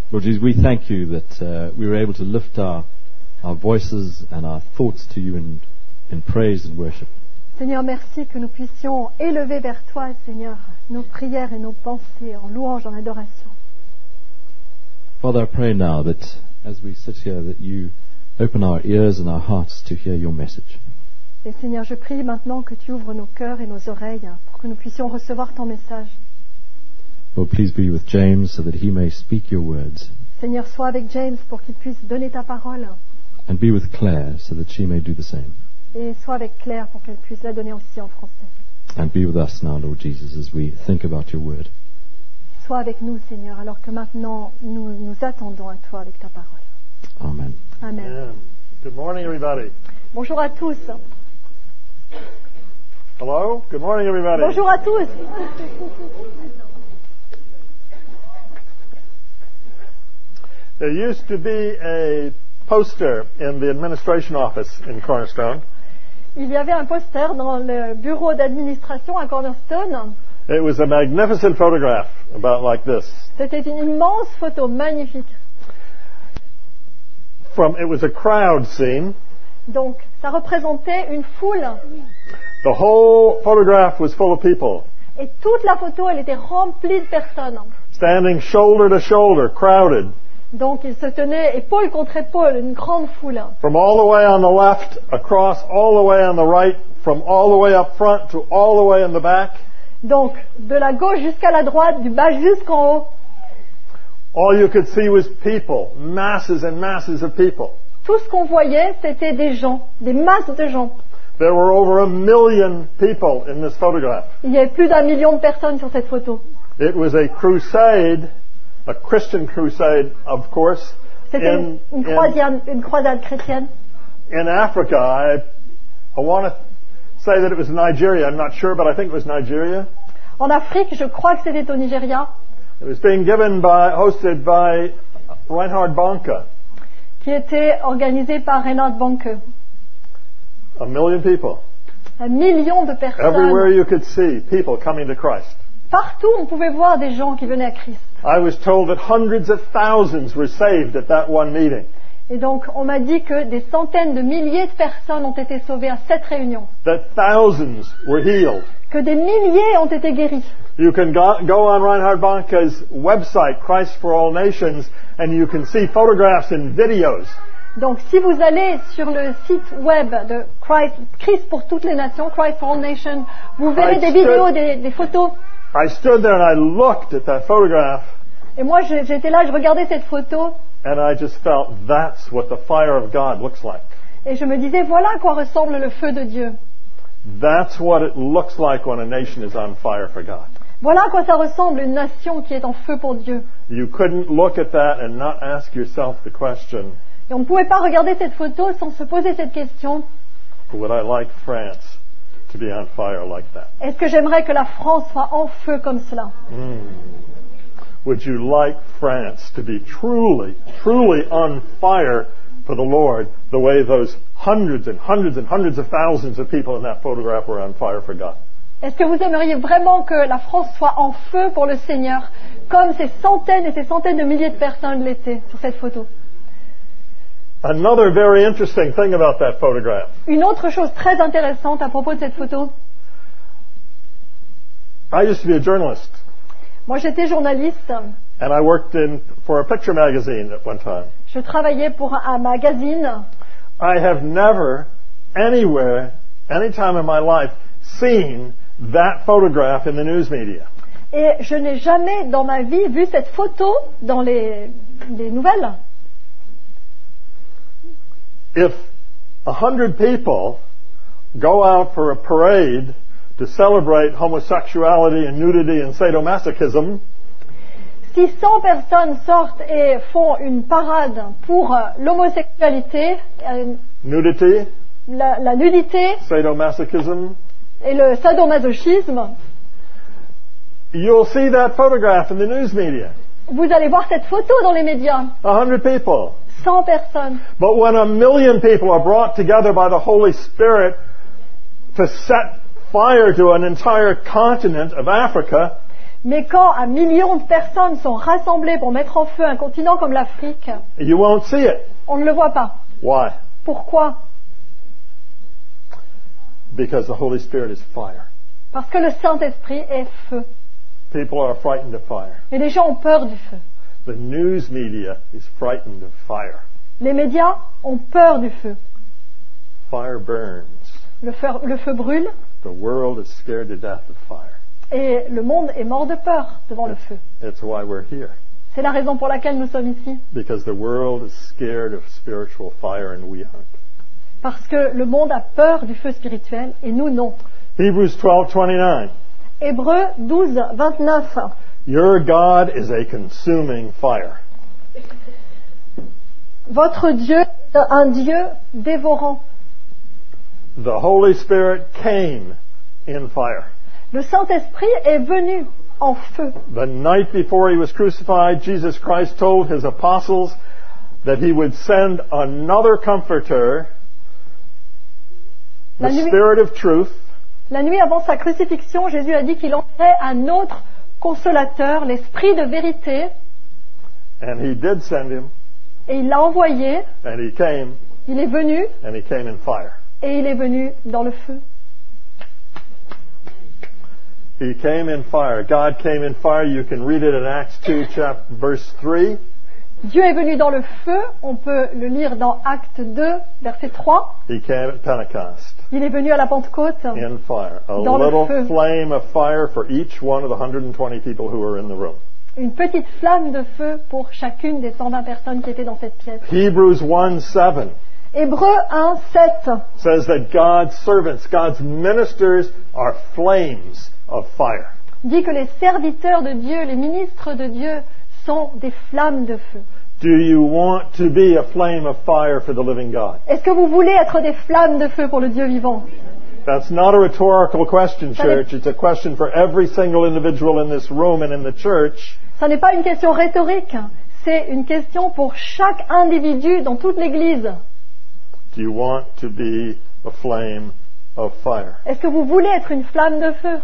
Lord Jesus, we thank you that we were able to lift our voices and our thoughts to you in praise and worship. Seigneur, merci que nous puissions élever vers toi, Seigneur, nos prières et nos pensées en louange, en adoration. Father, I pray now that as we sit here, that you open our ears and our hearts to hear your message. Et Seigneur, je prie maintenant que tu ouvres nos cœurs et nos oreilles pour que nous puissions recevoir ton message. Lord, please be with James so that he may speak your words. Seigneur, sois avec James pour qu'il puisse donner ta parole. And be with Claire so that she may do the same. Et sois avec Claire pour qu'elle puisse la donner aussi en français. And be with us now, Lord Jesus, as we think about your word. Sois avec nous, Seigneur, alors que maintenant nous attendons à toi avec ta parole. Amen. Amen. Amen. Good morning, everybody. Bonjour à tous. Hello? Good morning, everybody. Bonjour à tous. There used to be a poster in the administration office in Cornerstone. Il y avait un poster dans le bureau d'administration à Cornerstone. It was a magnificent photograph, about like this. C'était une immense photo, magnifique. It was a crowd scene. Donc, ça représentait une foule. The whole photograph was full of people. Et toute la photo, elle était remplie de personnes. Standing shoulder to shoulder, crowded. Donc, ils se tenaient épaule contre épaule, une grande foule. From all the way on the left, across all the way on the right, from all the way up front to all the way in the back. Donc, de la gauche jusqu'à la droite, du bas jusqu'en haut. All you could see was people, masses and masses of people. Tout ce qu'on voyait, c'était des gens, des masses de gens. There were over 1 million people in this photograph. Il y avait plus d'1 million de personnes sur cette photo. It was a crusade, a Christian crusade, of course, C'était une croisade chrétienne. in Africa. I want to say that it was Nigeria. I'm not sure, but I think it was Nigeria. En Afrique, je crois que c'était au Nigeria, It was being hosted by Reinhard Bonnke. qui était organisé par Reinhard Bonnke. 1 million people. 1 million de Everywhere personnes. you could see people coming to Christ. Partout, on pouvait voir des gens qui venaient à Christ. I was told that hundreds of thousands were saved at that one meeting. Et donc, on m'a dit que des centaines de milliers de personnes ont été sauvées à cette réunion. That thousands were healed. Que des milliers ont été guéris. You can go on Reinhard Bonnke's website, Christ for All Nations, and you can see photographs and videos. Donc, si vous allez sur le site web de Christ pour toutes les nations, Christ for All Nations, vous verrez des vidéos, des photos. I stood there and I looked at that photograph, Et moi, j'étais là, je regardais cette photo, and I just felt that's what the fire of God looks like. et je me disais, voilà à quoi ressemble le feu de Dieu. That's what it looks like when a nation is on fire for God. Voilà à quoi ça ressemble une nation qui est en feu pour Dieu. You couldn't look at that and not ask yourself the question, Et on ne pouvait pas regarder cette photo sans se poser cette question, would I like France to be on fire like that? est-ce que j'aimerais que la France soit en feu comme cela? Would you like France to be truly, truly on fire for the Lord, the way those hundreds and hundreds and hundreds of thousands of people in that photograph were on fire for God? Est-ce que vous aimeriez vraiment que la France soit en feu pour le Seigneur, comme ces centaines et ces centaines de milliers de personnes l'étaient sur cette photo? Another very interesting thing about that photograph. Une autre chose très intéressante à propos de cette photo, I used to be a journalist, moi j'étais journaliste, and I worked for a picture magazine at one time. je travaillais pour un magazine. I have never, anywhere, any time in my life, seen that photograph in the news media. Et je n'ai jamais dans ma vie vu cette photo dans les nouvelles. If 100 people go out for a parade to celebrate homosexuality and nudity and sadomasochism, Si 100 personnes sortent et font une parade pour l'homosexualité, nudity, la nudité sadomasochism, et le sadomasochisme, you'll see that photograph in the news media. vous allez voir cette photo dans les médias. 100 people. 100 personnes. But when 1 million people are brought together by the Holy Spirit to set fire to an entire continent of Africa, Mais quand un million de personnes sont rassemblées pour mettre en feu un continent comme l'Afrique, you won't see it. on ne le voit pas. Why? Pourquoi? Because the Holy Spirit is fire. Parce que le Saint-Esprit est feu. People are frightened of fire. Et les gens ont peur du feu. The news media is frightened of fire. Les médias ont peur du feu. Fire burns. Le feu brûle The world is scared to death of fire. et le monde est mort de peur devant le feu. It's why we're here. C'est la raison pour laquelle nous sommes ici. Because the world is scared of spiritual fire and we aren't. Parce que le monde a peur du feu spirituel et nous non. Hebrews 12:29. Hébreux 12, 29. Your God is a consuming fire. Votre Dieu est un Dieu dévorant. The Holy Spirit came in fire. Le Saint-Esprit est venu en feu. The night before he was crucified, Jesus Christ told his apostles that he would send another comforter, the Spirit of truth. La nuit avant sa crucifixion, Jésus a dit qu'il enverrait un autre consolateur, l'Esprit de vérité, And he did send him, et il l'a envoyé, and he came, il est venu, and he came in fire. et il est venu dans le feu. He came in fire. God came in fire. You can read it in Acts 2, verse 3. Dieu est venu dans le feu, on peut le lire dans Acte 2, verset 3. He came at Pentecost Il est venu à la Pentecôte in fire. A dans le little feu. flame of fire for each one of the 120 people who were in the room. Une petite flamme de feu pour chacune des 120 personnes qui étaient dans cette pièce. Hebrews 1:7 Hébreux 1, 7 says that God's servants, God's ministers are flames of fire. dit que les serviteurs de Dieu, les ministres de Dieu, sont des flammes de feu. Do you want to be a flame of fire for the living God? Est-ce que vous voulez être des flammes de feu pour le Dieu vivant? That's not a rhetorical question, church. It's a question for every single individual in this room and in the church. Ça n'est pas une question rhétorique, c'est une question pour chaque individu dans toute l'Église. Do you want to be a flame of fire? Est-ce que vous voulez être une flamme de feu?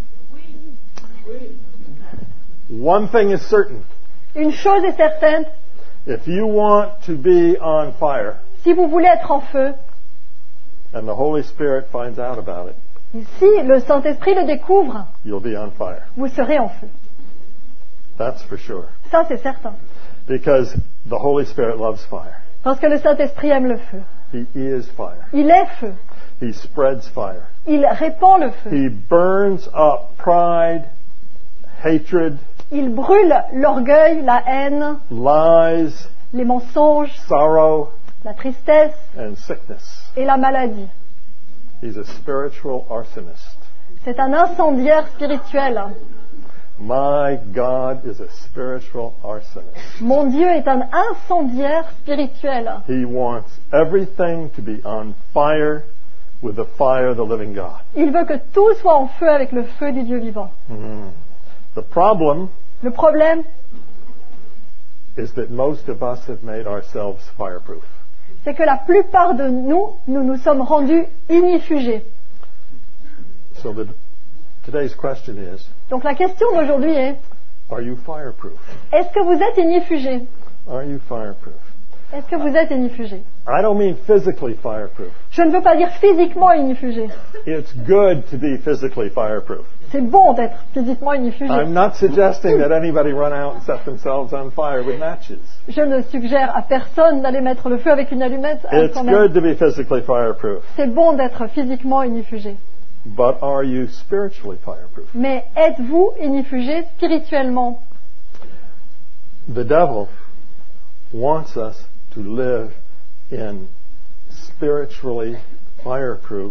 One thing is certain. Une chose est certaine, If you want to be on fire, si vous voulez être en feu, and the Holy Spirit finds out about it, et si le Saint-Esprit le découvre, you'll be on fire. vous serez en feu. That's for sure. Ça, c'est certain. Because the Holy Spirit loves fire. Parce que le Saint-Esprit aime le feu. He is fire. Il est feu. He spreads fire. Il répand le feu. He burns up pride, hatred, Il brûle l'orgueil, la haine, lies, les mensonges, sorrow, la tristesse and sickness. et la maladie. He's a spiritual arsonist. C'est un incendiaire spirituel. My God is a spiritual arsonist. Mon Dieu est un incendiaire spirituel. He wants everything to be on fire with the fire of the living God. Il veut que tout soit en feu avec le feu du Dieu vivant. The problem Le problème, is that most of us have made ourselves fireproof. c'est que la plupart de nous nous sommes rendus inifugés. So today's question is, Donc la question d'aujourd'hui est, are you fireproof? est-ce que vous êtes inifugés? Are you fireproof? Est-ce que vous êtes inifugés? I don't mean physically fireproof. Je ne veux pas dire physiquement inifugés. It's good to be physically fireproof. C'est bon d'être physiquement inifugé. I'm not suggesting that anybody run out and set themselves on fire with matches. Je ne suggère à personne d'aller mettre le feu avec une allumette. It's quand même. good to be physically fireproof. C'est bon d'être physiquement inifugé. But are you spiritually fireproof? Mais êtes-vous inifugé spirituellement? The devil wants us to live in spiritually fireproof.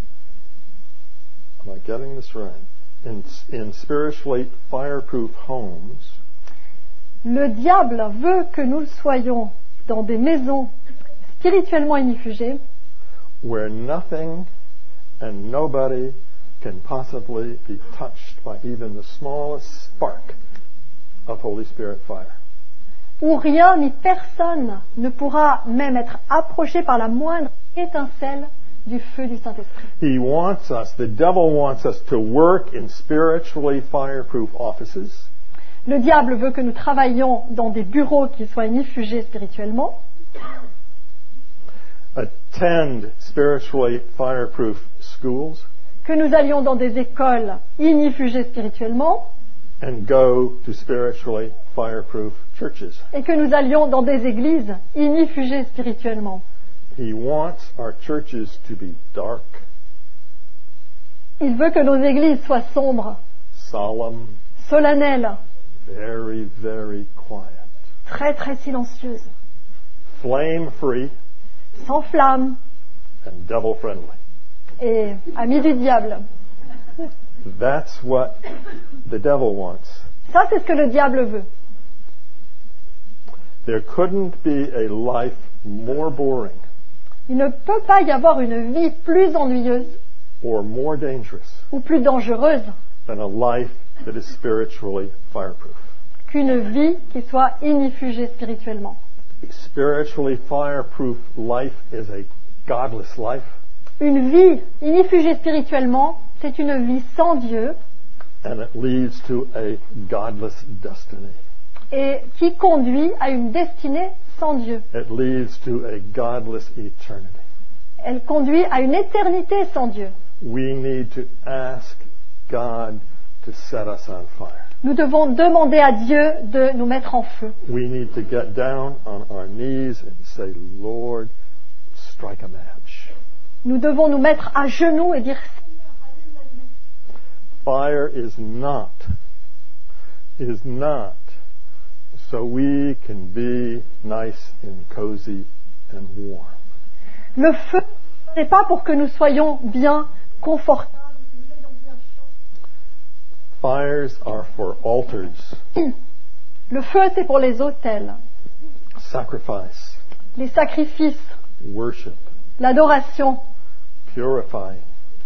Am I getting this right? In spiritually fireproof homes. Le diable veut que nous soyons dans des maisons spirituellement inifugées Where nothing and nobody can possibly be touched by even the smallest spark of Holy Spirit fire. où rien ni personne ne pourra même être approché par la moindre étincelle du feu du Saint-Esprit. He wants us, the devil wants us to work in spiritually fireproof offices. Le diable veut que nous travaillions dans des bureaux qui soient inifugés spirituellement, Attend spiritually fireproof schools, que nous allions dans des écoles inifugées spirituellement, and go to spiritually fireproof churches. et que nous allions dans des églises inifugées spirituellement. He wants our churches to be dark, Il veut que nos églises soient sombres, solemn, solennelles, very, very quiet, très très silencieuses, flame-free, sans flamme and devil-friendly. et amies du diable. That's what the devil wants. Ça, c'est ce que le diable veut. There couldn't be a life more boring Il ne peut pas y avoir une vie plus ennuyeuse or more dangerous ou plus dangereuse than a life that is spiritually fireproof. qu'une vie qui soit inifugée spirituellement. A spiritually fireproof life is a godless life, Une vie inifugée spirituellement, c'est une vie sans Dieu and it leads to a godless destiny. et qui conduit à une destinée sans Dieu. It leads to a godless eternity. Elle conduit à une éternité sans Dieu. We need to ask God to set us on fire. Nous devons demander à Dieu de nous mettre en feu. We need to get down on our knees and say, Lord, strike a match. Nous devons nous mettre à genoux et dire Fire is not so we can be nice and cozy and warm. le feu, ce n'est pas pour que nous soyons bien confortables. Fires are for altars, Le feu, c'est pour les autels, sacrifice, les sacrifices, worship, l'adoration, purifying,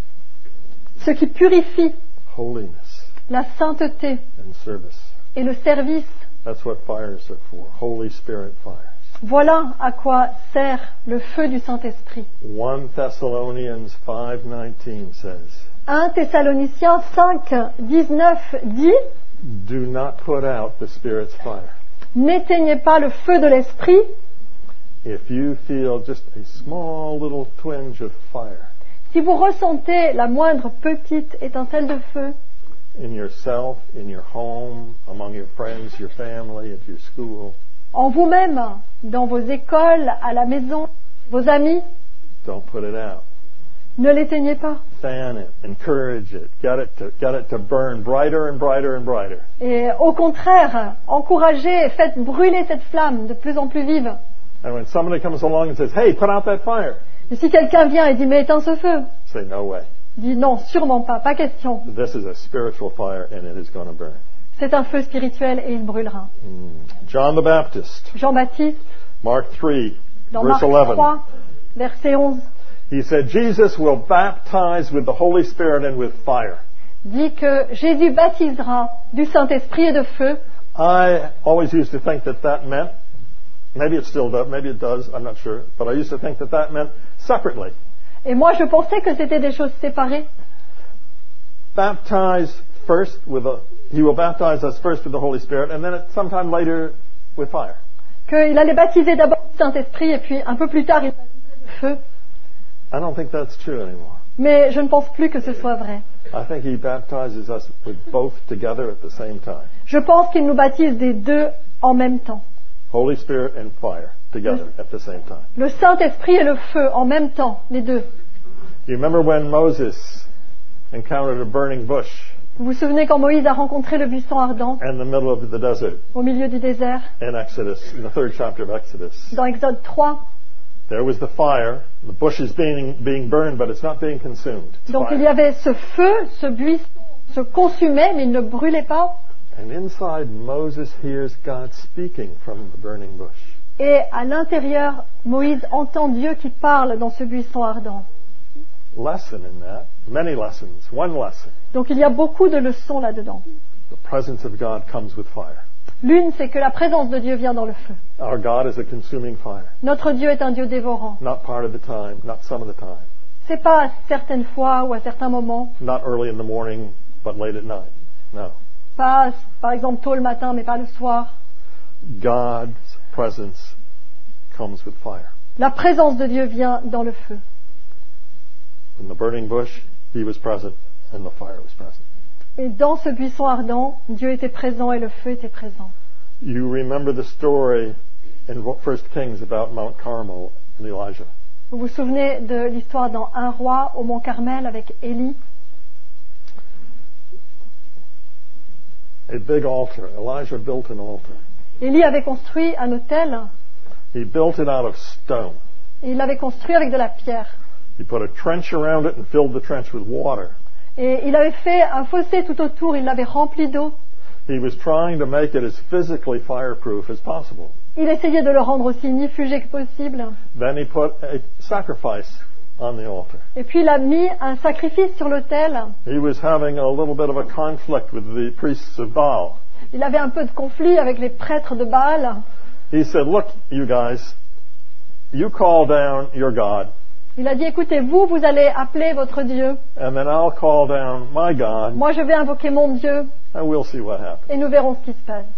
ce qui purifie, holiness, la sainteté and service. et le service. That's what fires are for, Holy Spirit fires. Voilà à quoi sert le feu du Saint-Esprit. 1 Thessalonians 5:19 says, 1 Thessaloniciens 5, 19 dit « do not put out the Spirit's fire. N'éteignez pas le feu de l'Esprit. If you feel just a small little twinge of fire Si vous ressentez la moindre petite étincelle de feu in yourself, in your home, among your friends, your family, at your school, en vous-même, dans vos écoles, à la maison, vos amis, don't put it out. ne l'éteignez pas. Fan it, encourage it, get it to burn brighter and brighter and brighter. Et au contraire, encouragez et faites brûler cette flamme de plus en plus vive. And when somebody comes along and says, hey, put out that fire, Et si quelqu'un vient et dit « Mais éteins ce feu », say, no way. dit « Non, sûrement pas, pas question. This is a spiritual fire and it is going to burn. C'est un feu spirituel et il brûlera. » John the Baptist, Jean-Baptiste, Mark 3, dans verse Marc 11. 3, verset 11, He said, Jesus will baptize with the Holy Spirit and with fire. dit que Jésus baptisera du Saint-Esprit et de feu. I always used to think that meant, maybe it still does, maybe it does, I'm not sure, but I used to think that meant separately. Et moi, je pensais que c'était des choses séparées. Baptize first he will baptize us first with the Holy Spirit and then sometime later with fire. Qu'il allait baptiser d'abord du Saint-Esprit et puis un peu plus tard, il baptiserait du feu. I don't think that's true anymore. Mais je ne pense plus que ce soit vrai. I think he baptizes us with both together at the same time. Je pense qu'il nous baptise des deux en même temps. Holy Spirit and fire together at the same time. Le Saint-Esprit et le feu en même temps, les deux. You remember when Moses encountered a burning bush Vous vous souvenez quand Moïse a rencontré le buisson ardent in the middle of the desert au milieu du désert, in Exodus, in the 3rd chapter of Exodus? dans Exode 3. There was the fire. The bush is being burned, but it's not being consumed. It's Donc fire. il y avait ce feu, ce buisson se consumait, mais il ne brûlait pas. And inside, Moses hears God speaking from the burning bush. Et à l'intérieur, Moïse entend Dieu qui parle dans ce buisson ardent. Lesson in that. Many lessons. One lesson. Donc il y a beaucoup de leçons là-dedans. The presence of God comes with fire. L'une, c'est que la présence de Dieu vient dans le feu. Our God is a consuming fire. Notre Dieu est un Dieu dévorant. Not part of the time, not some of the time. C'est pas à certaines fois ou à certains moments, Not early in the morning, but late at night. No. pas par exemple tôt le matin, mais pas le soir. God's presence comes with fire. La présence de Dieu vient dans le feu. In the burning bush, he was present, and the fire was present. Et dans ce buisson ardent, Dieu était présent et le feu était présent. You remember the story in 1 Kings about Mount Carmel and Elijah. Vous vous souvenez de l'histoire dans Un roi au mont Carmel avec Élie? A big altar. Elijah built an altar. Élie avait construit un autel He built it out of stone. et il l'avait construit avec de la pierre. He put a trench around it and filled the trench with water. Et il avait fait un fossé tout autour, il l'avait rempli d'eau. He was trying to make it as physically fireproof as possible. Il essayait de le rendre aussi inifugé que possible. Then he put a sacrifice on the altar. Et puis il a mis un sacrifice sur l'autel. He was having a little bit of a conflict with the priests of Baal. Il avait un peu de conflit avec les prêtres de Baal. He said, look, you guys, you call down your God, Il a dit, écoutez, vous allez appeler votre Dieu. and then I'll call down my God, Moi, je vais invoquer mon Dieu and we'll see what happens. et nous verrons ce qui se passe.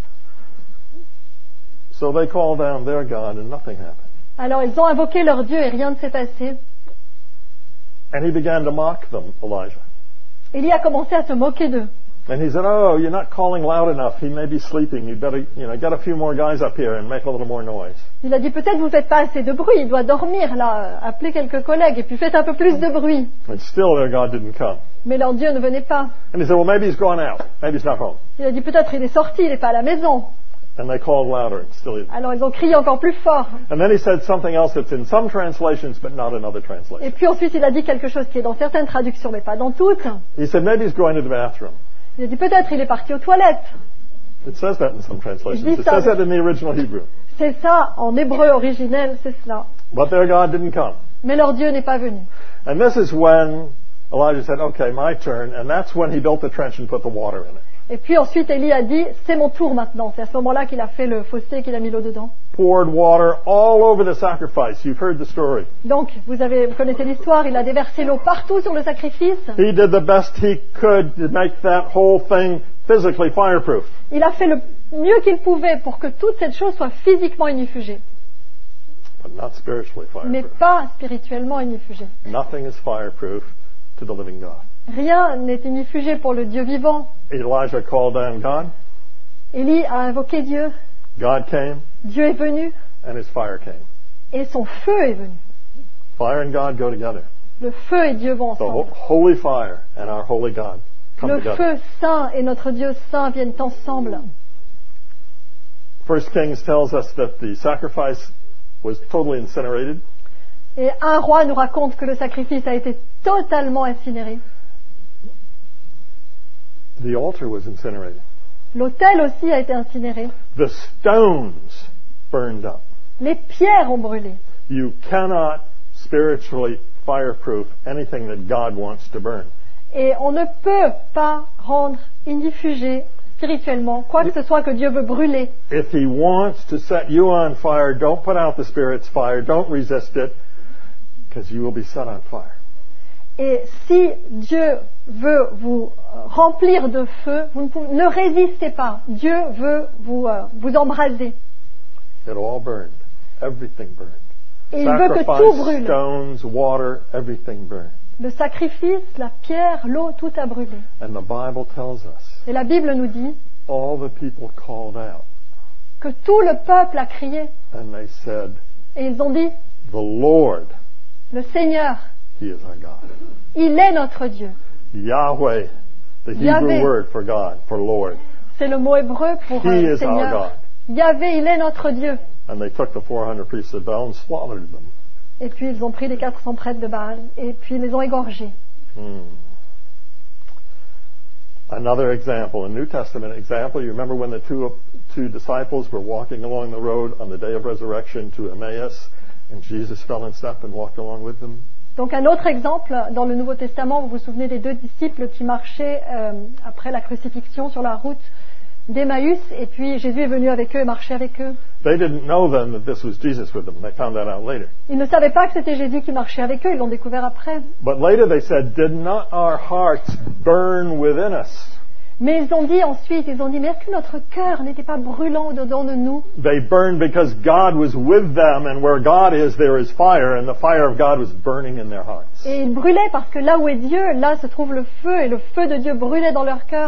So they called down their God, and nothing happened. Alors, ils ont invoqué leur Dieu et rien ne s'est passé. And he began to mock them, Elijah. Élie a commencé à se moquer d'eux. And he said, oh, you're not calling loud enough. He may be sleeping. You better, get a few more guys up here and make a little more noise. Il a dit, peut-être vous ne faites pas assez de bruit, il doit dormir là, appelez quelques collègues et puis faites un peu plus de bruit. And still their God didn't come. Mais leur Dieu ne venait pas. And he said, well, maybe he's gone out. Maybe he's not home. Il a dit, peut-être il est sorti, il n'est pas à la maison. And they called louder, and still he didn't. Alors ils ont crié encore plus fort. And then he said something else that's in some translations, but not in other Et translations. puis ensuite il a dit quelque chose qui est dans certaines traductions, mais pas dans toutes. He said, maybe he's going to the bathroom. Il a dit, peut-être il est parti aux toilettes. It says that in some translations. Dis It ça. says that in the original Hebrew. C'est ça, en hébreu originel, c'est cela. But their God didn't come. Mais leur Dieu n'est pas venu. And this is when Elijah said, okay, my turn. And that's when he built the trench and put the water in it. Et puis ensuite Élie a dit, c'est mon tour maintenant. C'est à ce moment-là qu'il a fait le fossé et qu'il a mis l'eau dedans. Poured water all over the sacrifice. You've heard the story. Donc, vous connaissez l'histoire, il a déversé l'eau partout sur le sacrifice. He did the best he could to make that whole thing physically fireproof. Il a fait le mieux qu'il pouvait pour que toute cette chose soit physiquement inifugée, But not spiritually mais fireproof. pas spirituellement inifugée. Nothing is fireproof to the living God. Rien n'est inifugé pour le Dieu vivant. Elijah called down God. Élie a invoqué Dieu, God came, Dieu est venu and his fire came. et son feu est venu. Fire and God go together. Le feu et Dieu vont The ensemble. holy fire and our holy God come Le together. feu saint et notre Dieu saint viennent ensemble. 1 Kings tells us that the sacrifice was totally incinerated. Et un roi nous raconte que le sacrifice a été totalement incinéré. The altar was incinerated. L'autel aussi a été incinéré. The stones burned up. Les pierres ont brûlé. You cannot spiritually fireproof anything that God wants to burn. Et on ne peut pas rendre inifugé spirituellement quoi que ce soit que Dieu veut brûler. If He wants to set you on fire, don't put out the Spirit's fire. Don't resist it, because you will be set on fire. Et si Dieu veut vous remplir de feu, ne résistez pas. Dieu veut vous embraser. It all burned. Everything burned. Et il veut que tout brûle. Stones, water, everything burned. Le sacrifice, la pierre, l'eau, tout a brûlé. And the Bible tells us Et la Bible nous dit all the people called out que tout le peuple a crié. and they said, Et ils ont dit, the Lord, le Seigneur, He is our God. il est notre Dieu. Yahweh, the Hebrew Yahweh. word for God, for Lord. C'est le mot hébreu pour He is our Seigneur. God. Yahvé, il est notre Dieu. And they took the 400 priests of Baal and slaughtered them. Et puis ils ont pris les 400 prêtres de Baal et puis ils les ont égorgés. Another example, a New Testament example. You remember when the two disciples were walking along the road on the day of resurrection to Emmaus, and Jesus fell in step and walked along with them? Donc un autre exemple, dans le Nouveau Testament, vous vous souvenez des deux disciples qui marchaient après la crucifixion sur la route d'Emmaüs, et puis Jésus est venu avec eux et marchait avec eux. They didn't know then that this was Jesus with them. They found that out later. Ils ne savaient pas que c'était Jésus qui marchait avec eux, ils l'ont découvert après. But later they said, did not our hearts burn within us? Mais ils ont dit ensuite, mais est-ce que notre cœur n'était pas brûlant au-dedans de nous? They burned because God was with them, and where God is, there is fire, and the fire of God was burning in their hearts. Et ils brûlaient parce que là où est Dieu, là se trouve le feu, et le feu de Dieu brûlait dans leur cœur.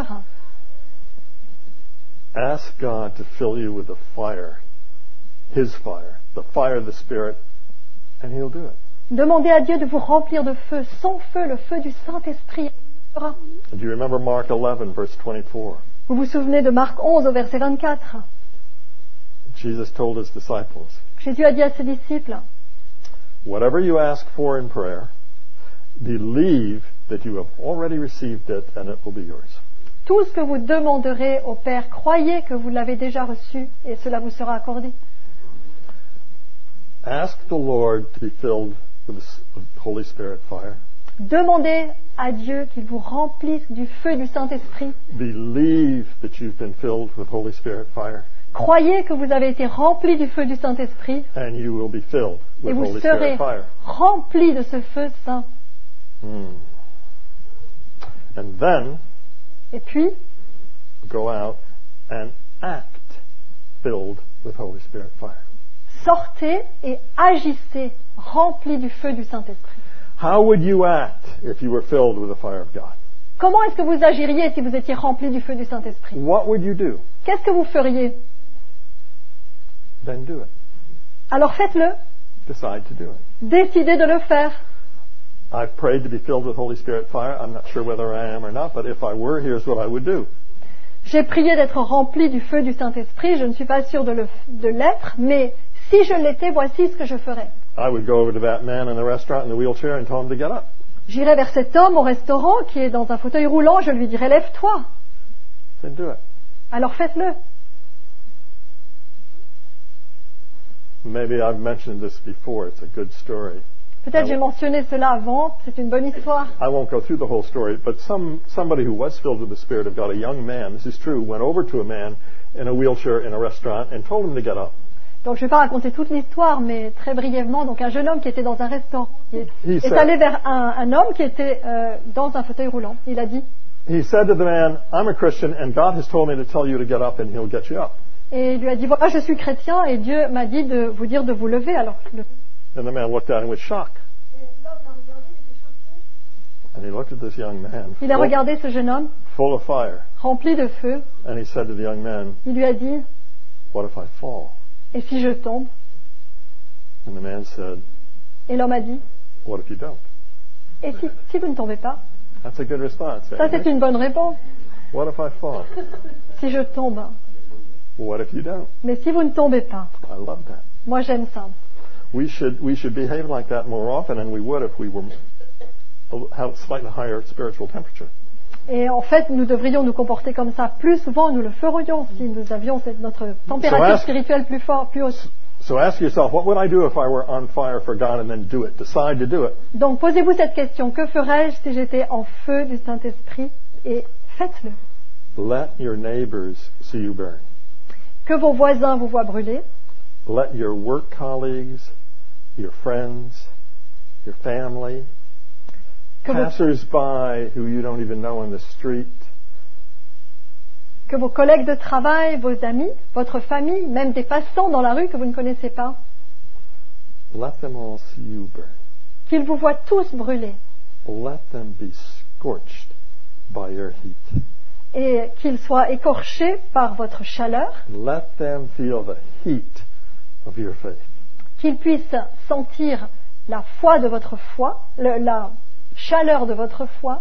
Ask God to fill you with the fire, His fire, the fire of the Spirit, and He'll do it. Demandez à Dieu de vous remplir de feu, son feu, le feu du Saint-Esprit. Do you remember Mark 11, verse 24? Vous vous souvenez de Marc 11 au verset 24? Jesus told His disciples, Jésus a dit à ses disciples, whatever you ask for in prayer, believe that you have already received it and it will be yours. tout ce que vous demanderez au Père, croyez que vous l'avez déjà reçu et cela vous sera accordé. Ask the Lord to be filled with the Holy Spirit fire. Demandez à Dieu qu'il vous remplisse du feu du Saint-Esprit. Believe that you've been filled with Holy Spirit fire. Croyez que vous avez été remplis du feu du Saint-Esprit And you will be filled et with vous Holy serez Spirit fire. remplis de ce feu saint. And then Et puis, go out and act filled with Holy Spirit fire. sortez et agissez remplis du feu du Saint-Esprit. How would you act if you were filled with the fire of God? Comment est-ce que vous agiriez si vous étiez remplis du feu du Saint-Esprit? What would you do? Qu'est-ce que vous feriez? Then do it. Alors faites-le. Decide to do it. Décidez de le faire. I've prayed to be filled with Holy Spirit fire. I'm not sure whether I am or not, but if I were, here's what I would do. J'ai prié d'être rempli du feu du Saint-Esprit. Je ne suis pas sûr de l'être, mais si je l'étais, voici ce que je ferais. I would go over to that man in the restaurant in the wheelchair and tell him to get up. J'irai vers cet homme au restaurant qui est dans un fauteuil roulant. Je lui dirai, lève-toi. Then do it. Alors faites-le. Maybe I've mentioned this before. It's a good story. Peut-être j'ai mentionné cela avant. C'est une bonne histoire. I won't go through the whole story, but somebody who was filled with the Spirit of God, a young man, this is true, went over to a man in a wheelchair in a restaurant and told him to get up. Donc je ne vais pas raconter toute l'histoire, mais très brièvement. Donc un jeune homme qui était dans un restaurant est allé vers un homme qui était dans un fauteuil roulant. Il a dit. He said to the man, I'm a Christian and God has told me to tell you to get up and He'll get you up. Et il lui a dit, voilà, je suis chrétien et Dieu m'a dit de vous dire de vous lever. Alors, And the man looked at him with shock. And he looked at this young man, il a regardé ce jeune homme, full of fire, rempli de feu. and he said to the young man, Il lui a dit, what if I fall? et si je tombe? And the man said, Et l'homme a dit, what if you don't? et si vous ne tombez pas? That's a good response. Ça, c'est une bonne réponse. What if I fall? Si je tombe. What if you don't? Mais si vous ne tombez pas? I love that. Moi, j'aime ça. We should behave like that more often, and we would if we were have slightly higher spiritual temperature. Et en fait, nous devrions nous comporter comme ça plus souvent. Nous le ferions si nous avions notre température spirituelle plus haute. So ask yourself, what would I do if I were on fire for God, and then do it? Decide to do it. Donc, posez-vous cette question. Que ferais-je si j'étais en feu du Saint-Esprit? Et faites-le. Let your neighbors see you burn. Que vos voisins vous voient brûler. Let your work colleagues, your friends, your family, passers-by who you don't even know on the street, que vos collègues de travail, vos amis, votre famille, même des passants dans la rue que vous ne connaissez pas, let them all see you burn. Qu'ils vous voient tous brûler. Let them be scorched by your heat. Et qu'ils soient écorchés par votre chaleur. Let them feel the heat of your faith. Qu'ils puissent sentir la foi de votre foi, la chaleur de votre foi.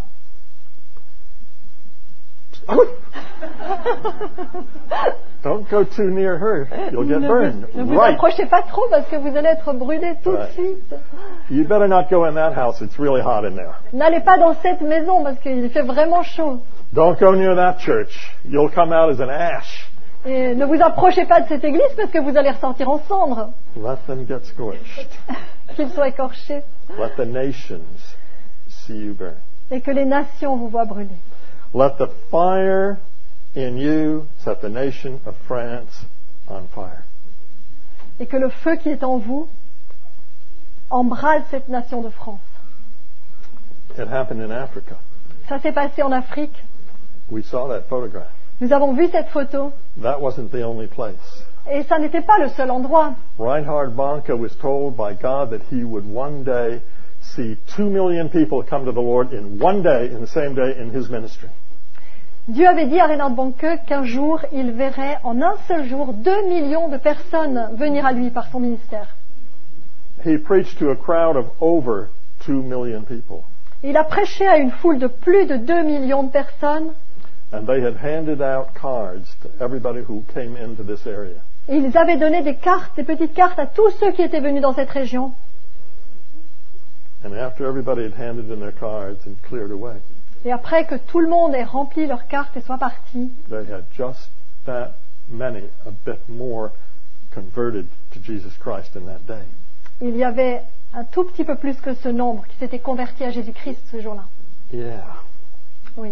Don't go too near her. You'll get burned. Ne vous approchez pas trop parce que vous allez être brûlé tout de suite. You better not go in that house. It's really hot in there. N'allez pas dans cette maison parce qu'il fait vraiment chaud. Don't go near that church. You'll come out as an ash. Et ne vous approchez pas de cette église parce que vous allez ressortir en cendres. Let them get scorched. Qu'ils soient écorchés. Let the nations see you burn. Et que les nations vous voient brûler. Let the fire in you set the nation of France on fire. et que le feu qui est en vous embrase cette nation de France. It happened in Africa. Ça s'est passé en Afrique. We saw that photograph. Nous avons vu cette photo That wasn't the only place. et ça n'était pas le seul endroit. Reinhard Bonnke was told by God that he would one day see 2 million people come to the Lord in one day, in the same day, in his ministry. Dieu avait dit à Reinhard Bonnke qu'un jour, il verrait en un seul jour 2 millions de personnes venir à lui par son ministère. He preached to a crowd of over 2 million people. Il a prêché à une foule de plus de 2 millions de personnes. And they had handed out cards to everybody who came into this area. Et ils avaient donné des cartes, des petites cartes à tous ceux qui étaient venus dans cette région. And after everybody had handed in their cards and cleared away, Et après que tout le monde ait rempli leurs cartes et soit parti, they had just that many, a bit more, converted to Jesus Christ in that day. il y avait un tout petit peu plus que ce nombre qui s'était converti à Jésus-Christ ce jour-là. Yeah. Oui.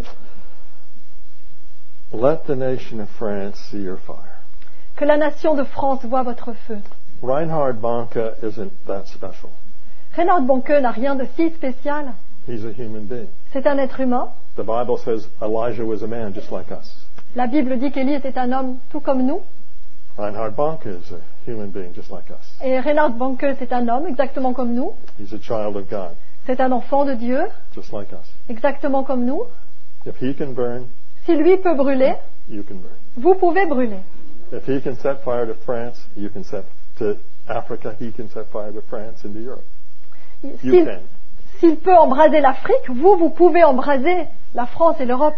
Let the nation of France see your fire. Que la nation de France voie votre feu. Reinhard Bonnke isn't that special. Reinhard Bonnke n'a rien de si spécial. He's a human being. C'est un être humain. The Bible says Elijah was a man just like us. La Bible dit qu'Élie était un homme tout comme nous. Reinhard Bonnke is a human being just like us. Et Reinhard Bonnke, c'est un homme exactement comme nous. He's a child of God C'est un enfant de Dieu, just like us. exactement comme nous. If he can burn, Si lui peut brûler, you can burn. vous pouvez brûler. If he can set fire to France, you can set to Africa, he can set fire to France and to Europe. You S'il can. s'il peut embraser l'Afrique, vous pouvez embraser la France et l'Europe.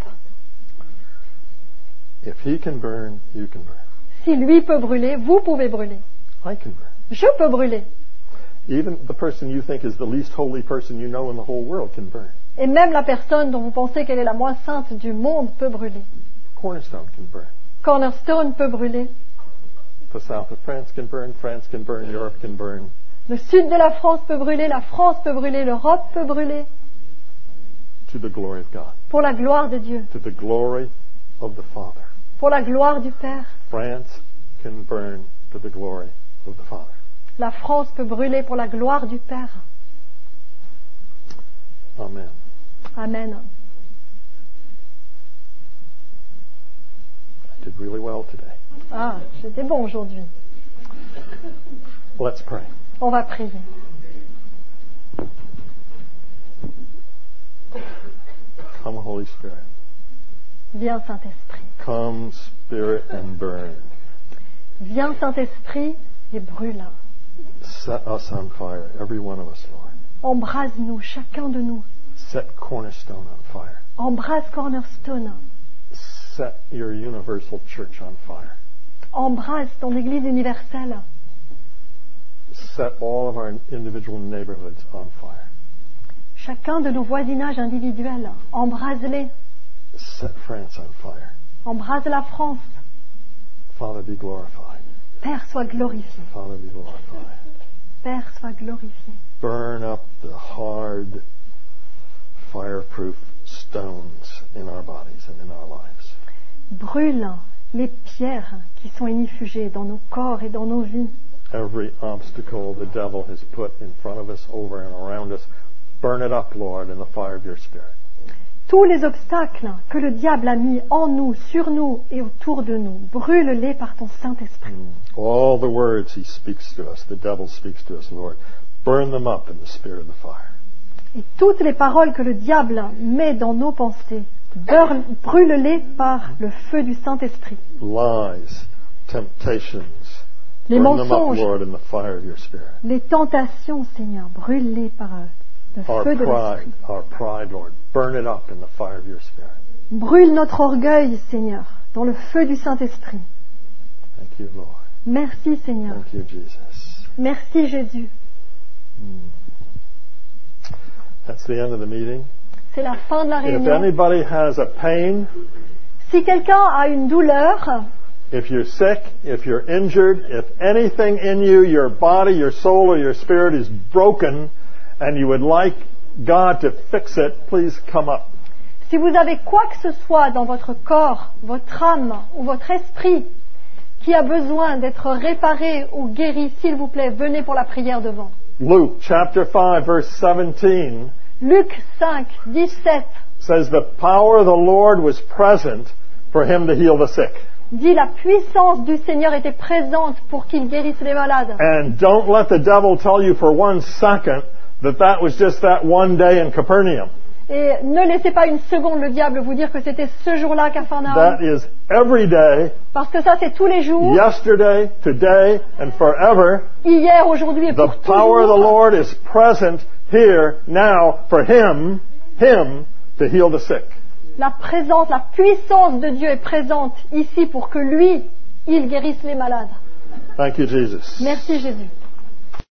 If he can burn, you can burn. Si lui peut brûler, vous pouvez brûler. I can burn. Je peux brûler. Even the person you think is the least holy person you know in the whole world can burn. Et même la personne dont vous pensez qu'elle est la moins sainte du monde peut brûler. Cornerstone can burn. Cornerstone peut brûler. The south of France can burn. France can burn. Europe can burn. Le sud de la France peut brûler, la France peut brûler, l'Europe peut brûler. To the glory of God. Pour la gloire de Dieu, To the glory of the Father. pour la gloire du Père. France can burn to the glory of the Father. La France peut brûler pour la gloire du Père. Amen. Amen. I did really well today. Ah, j'étais bon aujourd'hui. Let's pray. On va prier. Come, Holy Spirit. Viens Saint-Esprit. Come, Spirit, and burn. Viens Saint-Esprit et brûle. Set us on fire, every one of us, Lord. Embrase-nous, chacun de nous. Set Cornerstone on fire. Embrase Cornerstone. Set your universal church on fire. Embrase ton Église universelle. Set all of our individual neighborhoods on fire. Chacun de nos voisinages individuels. Embrase-les. Set France on fire. Embrase la France. Father, be glorified. Père, sois glorifié. Father, be glorified. Père, sois glorifié. Burn up the hard, fireproof stones in our bodies and in our lives. Brûle les pierres qui sont inifugées dans nos corps et dans nos vies. Every obstacle the devil has put in front of us, over and around us, burn it up, Lord, in the fire of your Spirit. Tous les obstacles que le diable a mis en nous, sur nous et autour de nous, brûle-les par ton Saint-Esprit. All the words he speaks to us, the devil speaks to us, Lord, burn them up in the spirit of the fire. Et toutes les paroles que le diable met dans nos pensées, brûle-les par le feu du Saint-Esprit. Lies, temptations, Les burn them up, mensonges, Lord, in the fire of your Spirit. les tentations, Seigneur, brûle-les par le feu de l'Esprit. Our pride, Lord, burn it up in the fire of your Spirit. Brûle notre orgueil, Seigneur, dans le feu du Saint-Esprit. Thank you, Lord. Merci, Seigneur. Thank you, Jesus. Merci, Jésus. That's the end of the meeting. C'est la fin de la If réunion. anybody has a pain, Si quelqu'un a une douleur, if you're sick, if you're injured, if anything in you, your body, your soul, or your spirit is broken, and you would like God to fix it, please come up. si vous avez quoi que ce soit dans votre corps, votre âme ou votre esprit qui a besoin d'être réparé ou guéri, s'il vous plaît, venez pour la prière devant. Luke chapter 5 verse 17 Luc 5, 17 says the power of the Lord was present for him to heal the sick. dit la puissance du Seigneur était présente pour qu'il guérisse les malades. And don't let the devil tell you for 1 second that was just that one day in Capernaum. Et ne laissez pas une seconde le diable vous dire que c'était ce jour-là à That Capharnaüm. is every day, Parce que ça, c'est tous les jours, yesterday, today, and forever. hier, aujourd'hui et The pour power of the toujours. Lord is present here now for him to heal the sick. La présence, la puissance de Dieu est présente ici pour que lui, il guérisse les malades. Thank you, Jesus. Merci Jésus.